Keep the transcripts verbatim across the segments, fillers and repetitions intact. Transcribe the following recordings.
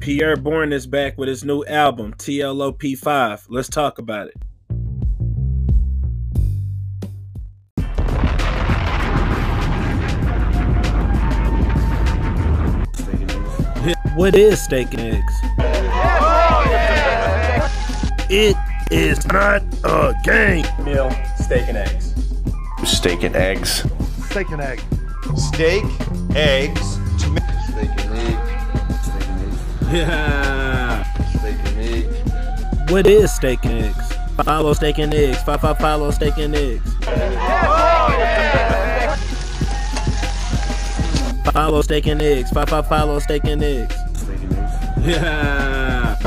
Pierre Bourne is back with his new album, T L O P five. Let's talk about it. What is steak and eggs? It is not a game. Meal, steak and eggs. Steak and eggs. Steak and egg. Steak, eggs, tomato. Steak and egg. Steak and egg. Yeah. Steak and egg. What is steak and eggs? Follow steak and eggs. Five five follow steak and eggs. Follow steak and eggs. Five five follow steak and eggs. Steak and eggs. Yeah.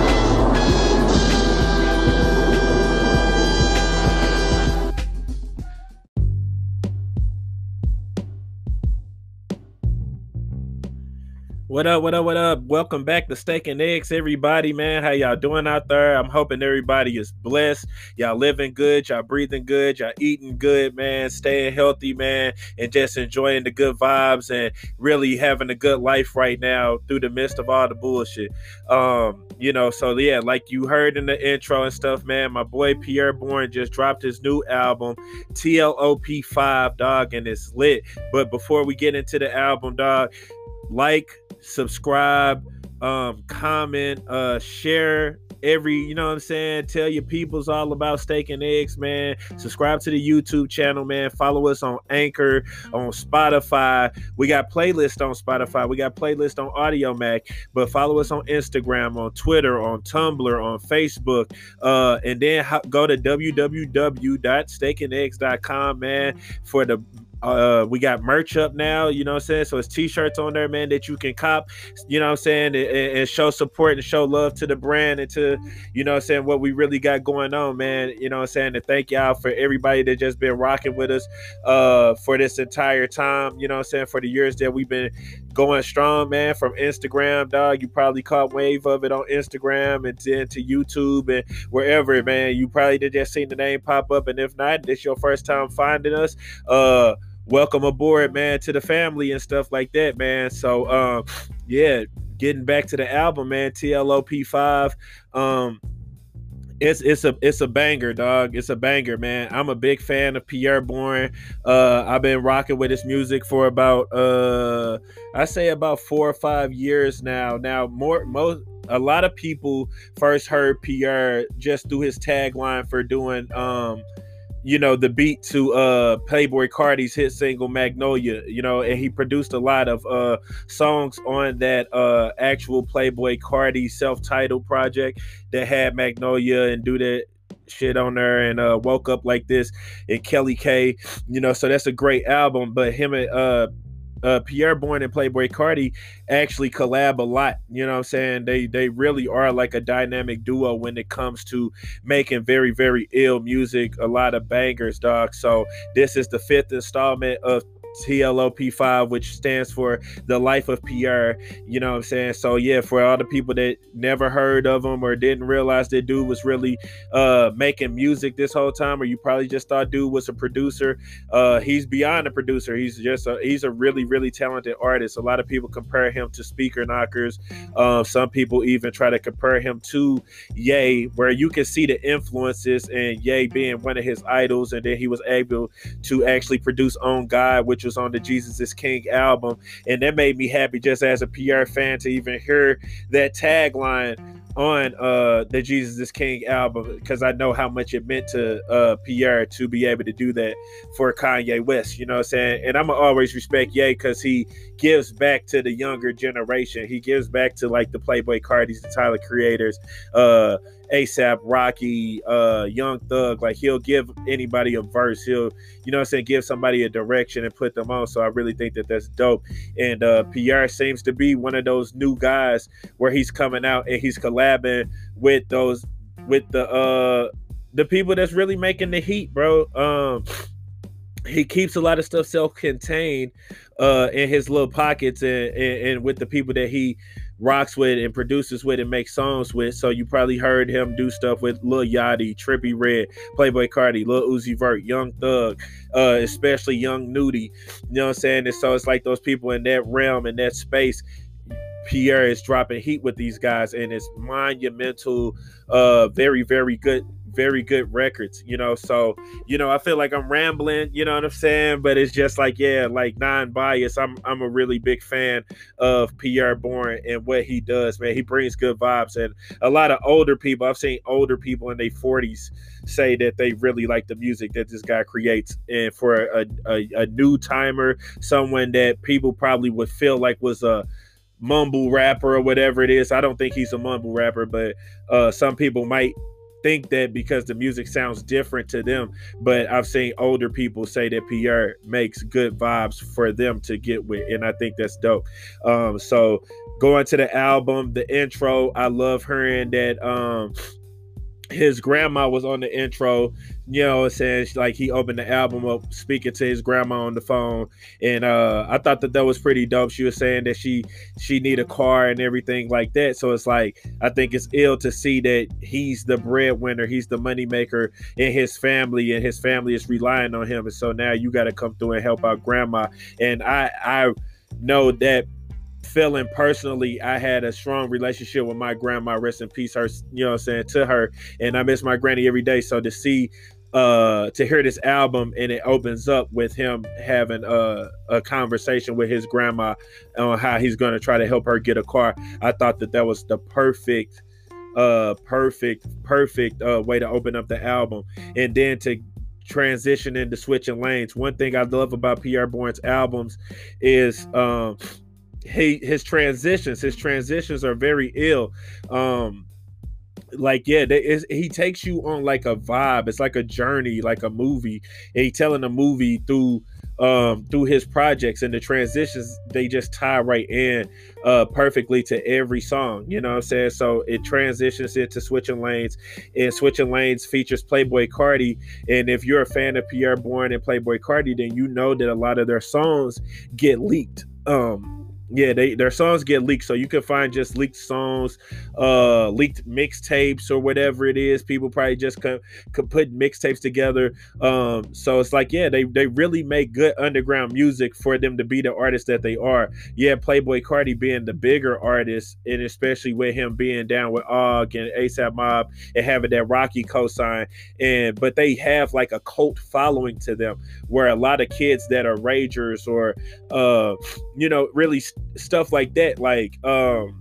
What up, what up, what up? Welcome back to Steak and Eggs, everybody, man. How y'all doing out there? I'm hoping everybody is blessed. Y'all living good, y'all breathing good, y'all eating good, man, staying healthy, man, and just enjoying the good vibes and really having a good life right now through the midst of all the bullshit. Um, you know, so yeah, like you heard in the intro and stuff, man, my boy Pierre Bourne just dropped his new album, T L O P five, dog, and it's lit. But before we get into the album, dog, like, subscribe, um, comment, uh, share every, you know what I'm saying? Tell your peoples all about Steak and Eggs, man. Subscribe to the YouTube channel, man. Follow us on Anchor, on Spotify. We got playlists on Spotify. We got playlists on Audio Mac. But follow us on Instagram, on Twitter, on Tumblr, on Facebook. Uh, and then ho- go to w w w dot steak and eggs dot com, man, for the Uh, we got merch up now, you know what I'm saying? So it's t-shirts on there, man, that you can cop, you know what I'm saying, and, and show support and show love to the brand and to, you know what I'm saying, what we really got going on, man. You know what I'm saying? And thank y'all for everybody that just been rocking with us uh, for this entire time, you know what I'm saying, for the years that we've been going strong, man, from Instagram, dog. You probably caught wave of it on Instagram and then to YouTube and wherever, man. You probably did just seen the name pop up, and if not, this your first time finding us. Uh, welcome aboard, man, to the family and stuff like that, man. So, um, yeah, getting back to the album, man, T L O P five. Um, It's it's a it's a banger, dog. It's a banger, man. I'm a big fan of Pierre Bourne. Uh, I've been rocking with his music for about uh, I say about four or five years now. Now, more most a lot of people first heard Pierre just through his tagline for doing um. you know, the beat to uh Playboi Carti's hit single Magnolia, you know, and he produced a lot of uh songs on that uh actual Playboi Carti self-titled project that had Magnolia and Do That Shit on there and uh Woke Up Like This and Kelly K, you know, so that's a great album. But him and uh Uh, Pierre Bourne and Playboi Carti actually collab a lot. You know what I'm saying? They they really are like a dynamic duo when it comes to making very, very ill music, a lot of bangers, dog. So this is the fifth installment of T L O P five, which stands for The Life of Pierre. You know what I'm saying? So yeah, for all the people that never heard of him or didn't realize that dude was really uh making music this whole time, or you probably just thought dude was a producer, uh he's beyond a producer. He's just a, he's a really, really talented artist. A lot of people compare him to Speaker Knockers. Um, some people even try to compare him to Ye, where you can see the influences and Ye being one of his idols, and then he was able to actually produce On God, which was on the Jesus is King album, and that made me happy just as a Pierre fan to even hear that tagline on uh the Jesus is King album, because I know how much it meant to uh Pierre to be able to do that for Kanye West, you know what I'm saying? And I'm gonna always respect Ye because he gives back to the younger generation. He gives back to like the Playboi Cartis, the Tyler Creators, uh ASAP Rocky, uh Young Thug. Like, he'll give anybody a verse, he'll, you know what I'm saying, give somebody a direction and put them on. So I really think that that's dope. And uh Pierre seems to be one of those new guys where he's coming out and he's collabing with those with the uh the people that's really making the heat, bro. Um he keeps a lot of stuff self-contained uh in his little pockets and, and, and with the people that he rocks with and produces with and makes songs with. So you probably heard him do stuff with Lil Yachty, Trippie Redd, Playboi Carti, Lil Uzi Vert, Young Thug, uh, especially Young Nudy. You know what I'm saying? And so it's like those people in that realm, in that space, Pierre is dropping heat with these guys, and it's monumental, uh, very, very good, very good records, you know. So, you know, I feel like I'm rambling, you know what I'm saying? But it's just like, yeah, like non-biased. I'm I'm a really big fan of Pierre Bourne and what he does, man. He brings good vibes, and a lot of older people, I've seen older people in their forties say that they really like the music that this guy creates. And for a, a, a new timer, someone that people probably would feel like was a mumble rapper or whatever it is. I don't think he's a mumble rapper, but uh, some people might think that because the music sounds different to them. But I've seen older people say that Pierre makes good vibes for them to get with, and I think that's dope. Um, so going to the album, the intro, I love hearing that um, his grandma was on the intro. You know what I'm saying? Like, he opened the album up speaking to his grandma on the phone, and uh I thought that that was pretty dope. She was saying that she she need a car and everything like that. So it's like, I think it's ill to see that he's the breadwinner, he's the money maker in his family, and his family is relying on him. And so now you got to come through and help out grandma. And I I know that feeling personally. I had a strong relationship with my grandma, rest in peace, her, you know what I'm saying, to her, and I miss my granny every day. So to see uh to hear this album, and it opens up with him having a, a conversation with his grandma on how he's going to try to help her get a car, I thought that that was the perfect uh perfect perfect uh way to open up the album. And then to transition into switching lanes, one thing I love about Pierre Bourne's albums is um he his transitions his transitions are very ill. um Like, yeah, they, it's, he takes you on like a vibe. It's like a journey, like a movie. And he telling a movie through um through his projects, and the transitions, they just tie right in uh perfectly to every song, you know what I'm saying? So it transitions into Switching Lanes, and Switching Lanes features Playboi Carti. And if you're a fan of Pierre Bourne and Playboi Carti, then you know that a lot of their songs get leaked. um Yeah, they their songs get leaked, so you can find just leaked songs, uh, leaked mixtapes or whatever it is. People probably just could, could put mixtapes together. Um, so it's like, yeah, they they really make good underground music for them to be the artists that they are. Yeah, Playboi Carti being the bigger artist, and especially with him being down with Og and ASAP Mob and having that Rocky cosign, and but they have like a cult following to them, where a lot of kids that are ragers or uh, you know, really stuff like that, like um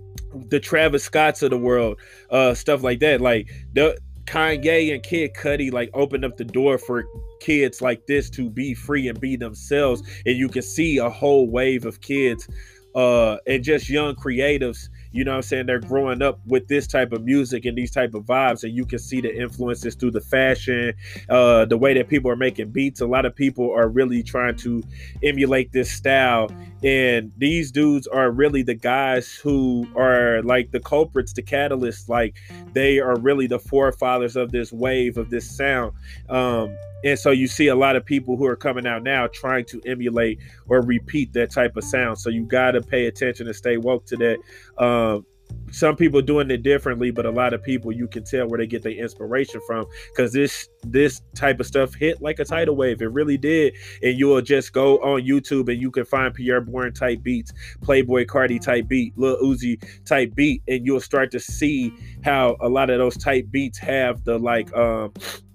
the Travis Scotts of the world, uh stuff like that, like the Kanye and Kid Cudi, like, opened up the door for kids like this to be free and be themselves. And you can see a whole wave of kids uh and just young creatives, you know what I'm saying, they're growing up with this type of music and these type of vibes, and you can see the influences through the fashion, uh the way that people are making beats. A lot of people are really trying to emulate this style, and these dudes are really the guys who are like the culprits, the catalysts. Like, they are really the forefathers of this wave, of this sound. um And so you see a lot of people who are coming out now trying to emulate or repeat that type of sound. So you got to pay attention and stay woke to that. Um, some people doing it differently, but a lot of people, you can tell where they get their inspiration from, because this this type of stuff hit like a tidal wave. It really did. And you will just go on YouTube and you can find Pierre Bourne type beats, Playboi Carti type beat, Lil Uzi type beat, and you'll start to see how a lot of those type beats have the like um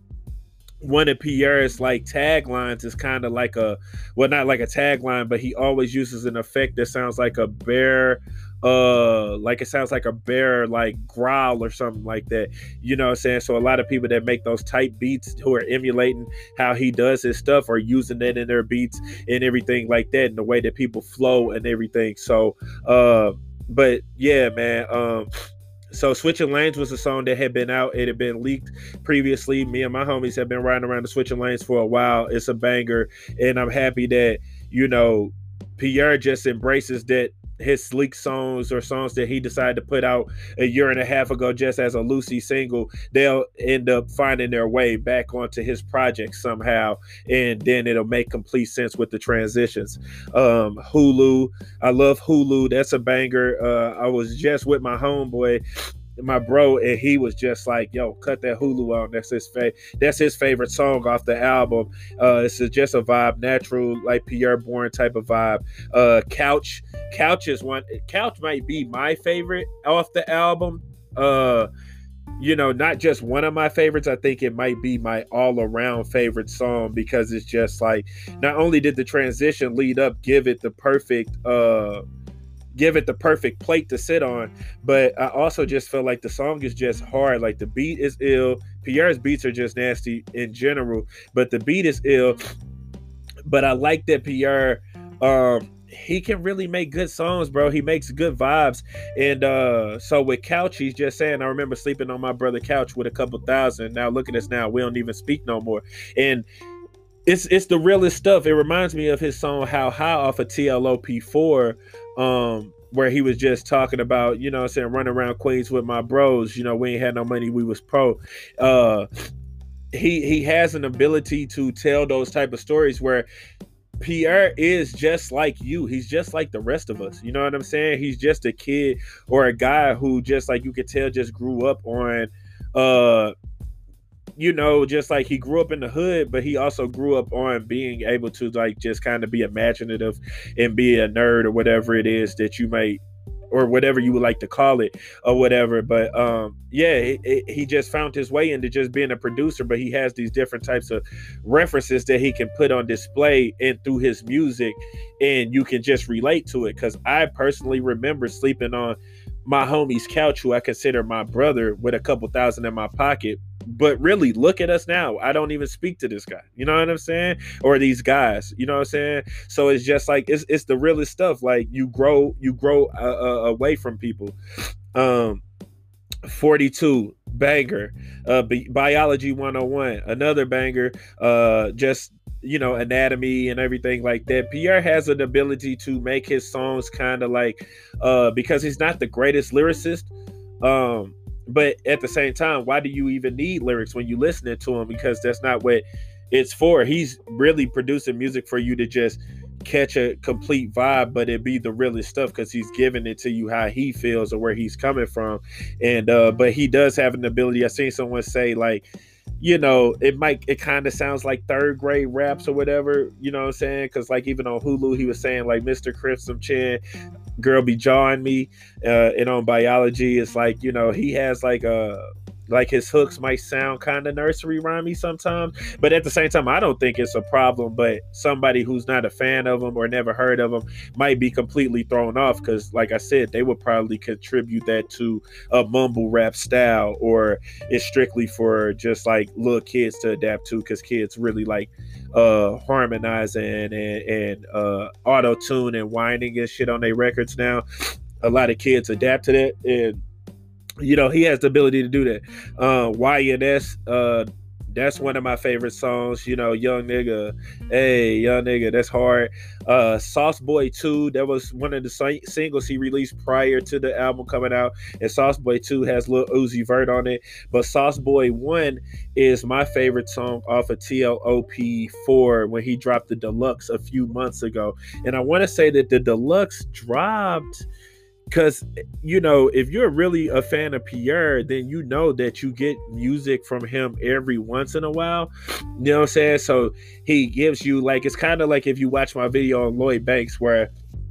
one of Pierre's like taglines is kind of like a, well, not like a tagline, but he always uses an effect that sounds like a bear, uh, like it sounds like a bear, like growl or something like that. You know what I'm saying? So a lot of people that make those type beats, who are emulating how he does his stuff, are using that in their beats and everything like that, and the way that people flow and everything. So, uh, but yeah, man, um, so Switching Lanes was a song that had been out. It had been leaked previously. Me and my homies have been riding around the Switching Lanes for a while. It's a banger. And I'm happy that, you know, Pierre just embraces that his leak songs, or songs that he decided to put out a year and a half ago just as a Lucy single, they'll end up finding their way back onto his project somehow, and then it'll make complete sense with the transitions. um Hulu, I love Hulu. That's a banger. uh I was just with my homeboy my bro, and he was just like, "Yo, cut that Hulu on. That's his fa- That's his favorite song off the album. Uh, it's a, just a vibe, natural, like Pierre Bourne type of vibe. Uh, Couch, Couch is one. Couch might be my favorite off the album. Uh, you know, not just one of my favorites. I think it might be my all-around favorite song because it's just like, not only did the transition lead up, give it the perfect, uh, give it the perfect plate to sit on, but I also just feel like the song is just hard. Like the beat is ill. Pierre's beats are just nasty in general, but the beat is ill. But I like that Pierre, um, he can really make good songs, bro. He makes good vibes. And uh, so with Couch, he's just saying, I remember sleeping on my brother couch with a couple thousand. Now look at us now. We don't even speak no more. And it's it's the realest stuff. It reminds me of his song How High off of T L O P four, um, where he was just talking about, you know what I'm saying, running around Queens with my bros. You know, we ain't had no money. We was pro. Uh, he, he has an ability to tell those type of stories where Pierre is just like you. He's just like the rest of us. You know what I'm saying? He's just a kid or a guy who just like you could tell just grew up on, uh, you know, just like he grew up in the hood, but he also grew up on being able to like just kind of be imaginative and be a nerd or whatever it is that you may, or whatever you would like to call it or whatever. But um, yeah, it, it, he just found his way into just being a producer, but he has these different types of references that he can put on display and through his music, and you can just relate to it. Because I personally remember sleeping on my homie's couch, who I consider my brother, with a couple thousand in my pocket. But really, look at us now. I don't even speak to this guy. You know what I'm saying? Or these guys. You know what I'm saying? So it's just like, it's it's the realest stuff. Like you grow, you grow uh, uh, away from people. Um, forty-two, banger. Uh, Bi- Biology one oh one, another banger. Uh, just, you know, anatomy and everything like that. Pierre has an ability to make his songs kind of like, uh, because he's not the greatest lyricist. Um, But at the same time, why do you even need lyrics when you listening to him? Because that's not what it's for. He's really producing music for you to just catch a complete vibe, but it be the realest stuff because he's giving it to you how he feels or where he's coming from. And uh, but he does have an ability. I seen someone say like, you know, it might, it kind of sounds like third grade raps or whatever, you know what I'm saying? Because like even on Hulu, he was saying like Mister Crimson Chin, girl be jawing me. Uh, and on Biology, it's like, you know, he has like a, like his hooks might sound kind of nursery rhymey sometimes, but at the same time, I don't think it's a problem. But somebody who's not a fan of him or never heard of him might be completely thrown off because, like I said, they would probably contribute that to a mumble rap style, or it's strictly for just like little kids to adapt to because kids really like uh, harmonizing and, and uh, auto tune and whining and shit on their records now. A lot of kids adapt to that, and you know, he has the ability to do that. Uh, Y N S, uh, that's one of my favorite songs. You know, Young Nigga, hey, Young Nigga, that's hard. Uh, Sauce Boy two, that was one of the sing- singles he released prior to the album coming out. And Sauce Boy two has Lil Uzi Vert on it. But Sauce Boy one is my favorite song off of T L O P four when he dropped the deluxe a few months ago. And I want to say that the deluxe dropped because, you know, if you're really a fan of Pierre, then you know that you get music from him every once in a while. You know what I'm saying? So he gives you like, it's kind of like if you watch my video on Lloyd Banks, where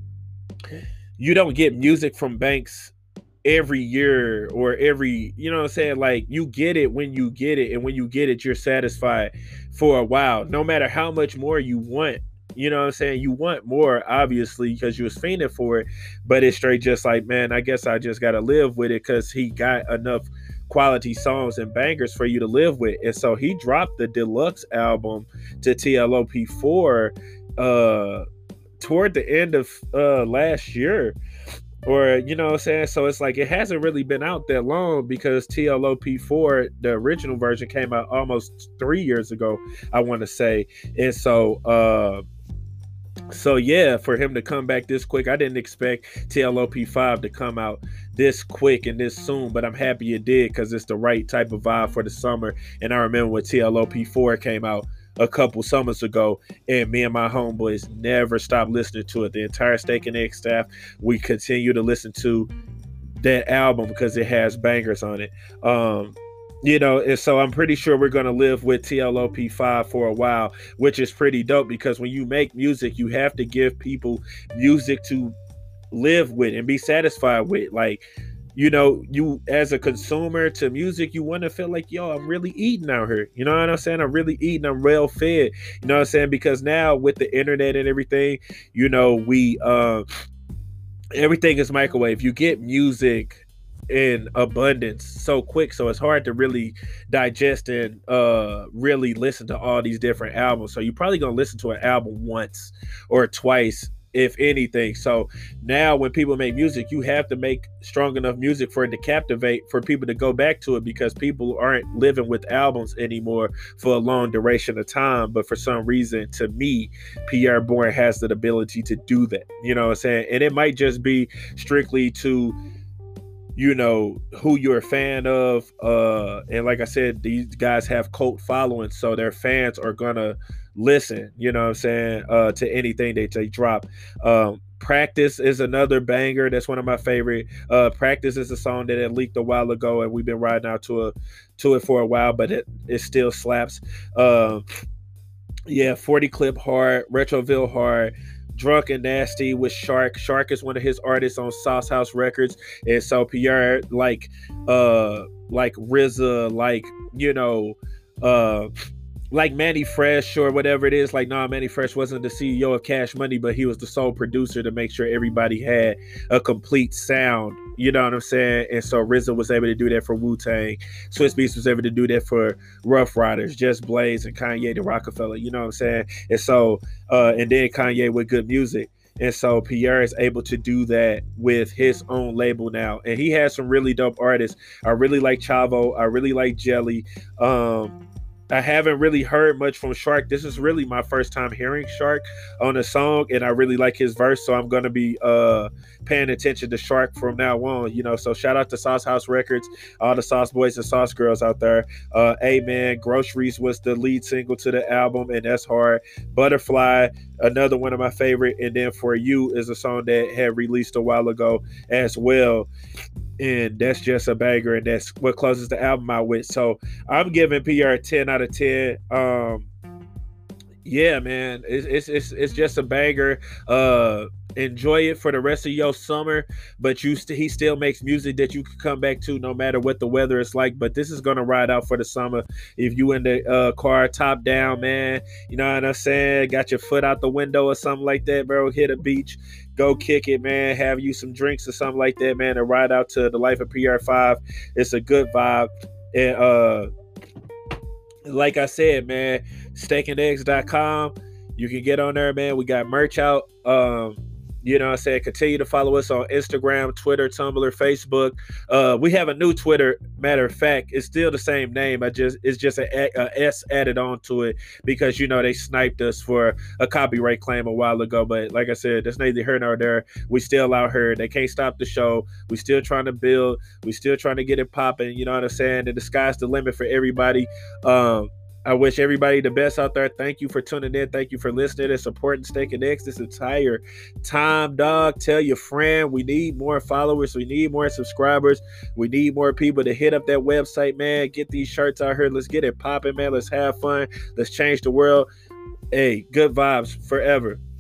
you don't get music from Banks every year or every, you know what I'm saying? Like you get it when you get it. And when you get it, you're satisfied for a while, no matter how much more you want. You know what I'm saying? You want more, obviously, because you was fiending for it. But it's straight just like, man, I guess I just got to live with it because he got enough quality songs and bangers for you to live with. And so he dropped the deluxe album to T L O P four uh, toward the end of uh, last year. Or, you know what I'm saying? So it's like, it hasn't really been out that long because T L O P four, the original version, came out almost three years ago, I want to say. And so, uh, So yeah, for him to come back this quick, I didn't expect T L O P five to come out this quick and this soon, but I'm happy it did because it's the right type of vibe for the summer. And I remember when T L O P four came out a couple summers ago, and me and my homeboys never stopped listening to it. The entire Steak and Egg staff, we continue to listen to that album because it has bangers on it. Um, you know, and so I'm pretty sure we're going to live with T L O P five for a while, which is pretty dope because when you make music, you have to give people music to live with and be satisfied with. Like, you know, you as a consumer to music, you want to feel like, yo, I'm really eating out here. You know what I'm saying? I'm really eating. I'm well fed. You know what I'm saying? Because now with the internet and everything, you know, we, uh, everything is microwave. You get music in abundance so quick, so it's hard to really digest and uh really listen to all these different albums. So you're probably gonna listen to an album once or twice, if anything. So now when people make music, you have to make strong enough music for it to captivate, for people to go back to it, because people aren't living with albums anymore for a long duration of time. But for some reason, to me, Pierre Bourne has the ability to do that. You know what I'm saying? And it might just be strictly to, you know, who you're a fan of. Uh, and like I said, these guys have cult followings, so their fans are gonna listen, you know what I'm saying, uh, to anything that they drop. Um, Practice is another banger. That's one of my favorite. Uh, Practice is a song that had leaked a while ago, and we've been riding out to a to it for a while, but it, it still slaps. Um, yeah, forty Clip hard, Retroville hard. Drunk and Nasty with Shark. Shark is one of his artists on Sauce House Records, and so Pierre, like, uh, like R Z A, like, you know, uh, like Manny Fresh or whatever it is. Like, nah, Manny Fresh wasn't the C E O of Cash Money, but he was the sole producer to make sure everybody had a complete sound. You know what I'm saying? And so R Z A was able to do that for Wu-Tang. Swizz Beatz was able to do that for Rough Riders, Just Blaze, and Kanye the Rockefeller. You know what I'm saying? And so, uh, and then Kanye with Good Music. And so Pierre is able to do that with his own label now. And he has some really dope artists. I really like Chavo. I really like Jelly. Um, I haven't really heard much from Shark. This is really my first time hearing Shark on a song, and I really like his verse, so I'm going to be uh, paying attention to Shark from now on, you know. So shout out to Sauce House Records, all the Sauce Boys and Sauce Girls out there. Uh, Amen, Groceries was the lead single to the album, and that's hard. Butterfly, another one of my favorite, and then For You is a song that had released a while ago as well. And that's just a banger, and that's what closes the album out with. So I'm giving P R a ten out of ten. Um, yeah, man, it's it's it's, it's just a banger. Uh, enjoy it for the rest of your summer, but you st- he still makes music that you can come back to no matter what the weather is like. But this is gonna ride out for the summer. If you in the uh, car top down, man, you know what I'm saying, got your foot out the window or something like that, bro, hit a beach, go kick it, man, have you some drinks or something like that, man, and ride out to the Life of P R five. It's a good vibe. And uh like I said, man, steak and eggs dot com, you can get on there, man. We got merch out. Um You know what I'm saying? Continue to follow us on Instagram, Twitter, Tumblr, Facebook. Uh, we have a new Twitter. Matter of fact, it's still the same name. I just It's just a, a S added on to it because, you know, they sniped us for a copyright claim a while ago. But like I said, that's neither here nor there. We still out here. They can't stop the show. We still trying to build. We still trying to get it popping. You know what I'm saying? And the sky's the limit for everybody. Um, I wish everybody the best out there. Thank you for tuning in. Thank you for listening and supporting Steak and Eggs this entire time, dog. Tell your friend. We need more followers. We need more subscribers. We need more people to hit up that website, man. Get these shirts out here. Let's get it popping, man. Let's have fun. Let's change the world. Hey, good vibes forever.